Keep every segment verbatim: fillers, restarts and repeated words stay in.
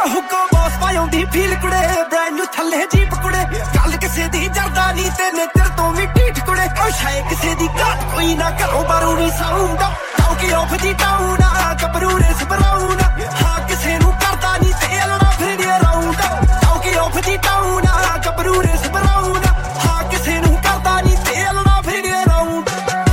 ਹੁੱਕੋ boss ਪਾਉਂਦੀ feel ਕੁੜੇ brand new ਥੱਲੇ ਜੀਪ ਕੁੜੇ ਗੱਲ ਕਿਸੇ ਦੀ ਜਰਦਾ ਨਹੀਂ ਤੇ ਨੇਤਰ ਤੋਂ ਵੀ ਢੀਠ ਕੁੜੇ ਉਹ ਸ਼ਾਇਦ ਕਿਸੇ ਦੀ ਘਾਟ ਕੋਈ ਨਾ ਘਰੋਂ ਬਾਰੂ ਨਹੀਂ sound talk of the town ਆ ਗੱਭਰੂ ਰੇਸ ਬਰਾਊਨ ਹਾਂ ਕਿਸੇ ਨੂੰ ਕਰਦਾ ਨਹੀਂ ਤੇ ਲੜਾ ਫਿਰ round talk of the town ਆ ਗੱਭਰੂ ਰੇਸ ਬਰਾਊਨ ਹਾਂ ਕਿਸੇ ਨੂੰ ਕਰਦਾ ਨਹੀਂ ਤੇ ਲੜਾ ਫਿਰ ਰਾਉਂਡ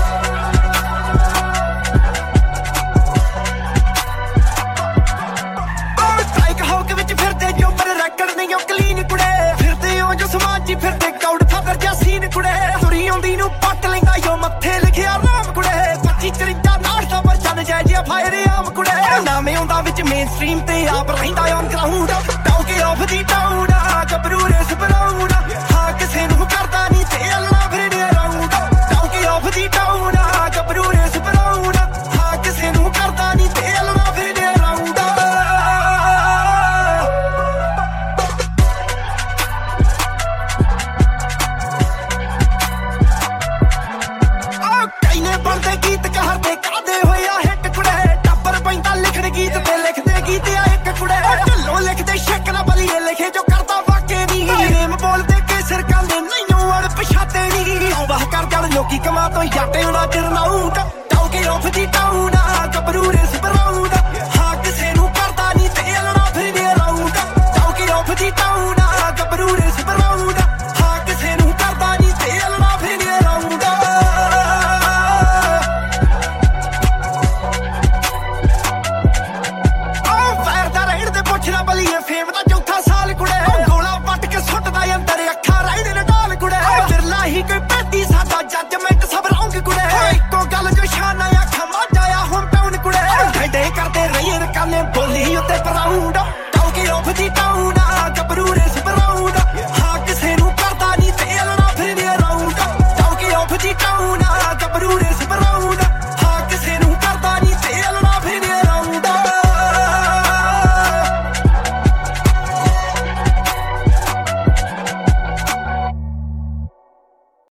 ਫਿਰਦੇ ਕੌੜ ਫਦਰ ਜਾਂ ਸੀਨ ਕੁੜੇ ਤੁਰੀ ਆਉਂਦੀ ਨੂੰ ਪੱਟ ਲੈਂਦਾ ਯੋ ਮੱਥੇ ਲਿਖਿਆ ਰਾਮ ਕੁੜੇ ਪੱਚੀ ਚਰਿੰਦਾ ਨਾੜ ਦਾ ਵਰਜਨ ਜੈ ਜਿਹਾ ਫਾਇਰ ਆਮ ਕੁੜੇ ਨਾਮੇ ਆਉਂਦਾ ਵਿੱਚ ਮੇਨ ਸਟ੍ਰੀਮ ਤੇ ਆਪ ਰਹਿੰਦਾ on ground talk of the town ਆ ਗੱਭਰੂ ਰੇਸ ਬਰਾਊਨ ਹਾਂ ਕਿਸੇ ਨੂੰ ਕਰਦਾ ਨਹੀਂ ਤੇ ਅਲਣਾ ਫਿਰ round talk of the town ਆ ਗੱਭਰੂ ਰੇਸ ਬਰਾਊਨ ਹਾਂ ਕਿਸੇ ਨੂੰ ਕਰਦਾ ਨਹੀਂ ਤੇ ਅਲਣਾ ਫਿਰ ਰਾਉਂਡ ਬਣਦੇ ਗੀਤ ਕਹਰਦੇ ਕਾਦੇ ਹੋਇਆ ਹਿੱਟ ਕੁੜੇ ਟੱਪਰ ਪੈਂਦਾ ਲਿਖਣ ਗੀਤ ਤੇ ਲਿਖਦੇ ਗੀਤ ਆ ਇੱਕ ਕੁੜੇ ਢਿੱਲੋਂ ਲਿਖਦੇ ਸ਼ੱਕਰਾ ਬਲੀਏ ਲਿਖੇ ਜੋ ਕਰਦਾ ਵਾਕੇ ਨਹੀਂ ਰੇਮ ਬੋਲਦੇ ਕੇ ਸਿਰਕਾਂ ਦੇ ਨਹੀਂਓ ਅੜ ਪਛਾਤੇ ਨਹੀਂ ਵਾਹ ਕਰ ਜੜ ਲੋਕੀ ਕਮਾ ਤੋਂ ਯਾਟੇ ਉਣਾ ਚਰਨਾਊ ਟੌਕੇ ਆਫ ਦੀ ਟਾਊਨ ਆ ਗੱਭਰੂ ਰੇਸ ਬਰਾਊਨ ਹਾਂ ਕਿਸੇ ਨੂੰ ਕਰਦਾ ਨਹੀਂ ਤੇ ਲੜਾ ਫਿਰ round talk of the town ਆ ਗੱਭਰੂ ਰੇਸ ਬਰਾਊਨ ਹਾਂ ਕਿਸੇ ਨੂੰ ਕਰਦਾ ਨਹੀਂ ਤੇ ਲੜਾ ਫਿਰ ਰਾਉਂਡ ਬਲੀਏ ਫੇਮ ਦਾ ਚੌਥਾ ਸਾਲ ਕੁੜੇ ਗੋਲਾ ਵੱਟ ਕੇ ਸੁੱਟਦਾ ਅੰਦਰ ਅੱਖਾਂ ਰਾਈਡ ਨਡਾਲ ਕੁੜੇ ਫਿਰਲਾ ਹੀ ਕੋਈ ਪੈਦੀ ਸਾਡਾ ਜੱਜਮੈਂਟ ਸਭ ਰੌਂਗ ਕੁੜੇ ਇੱਕੋ ਗੱਲ ਜੋ ਸ਼ਾਨਾ ਅੱਖਾਂ ਮਾਝਾ ਆ ਹੋਮ ਟਾਊਨ ਕੁੜੇ ਢੇਡੇ ਕਰਦੇ ਰਹੀਏ ਰਕਾਨੇ ਬੋਲੀ ਉੱਤੇ ਪ੍ਰਾਊਡ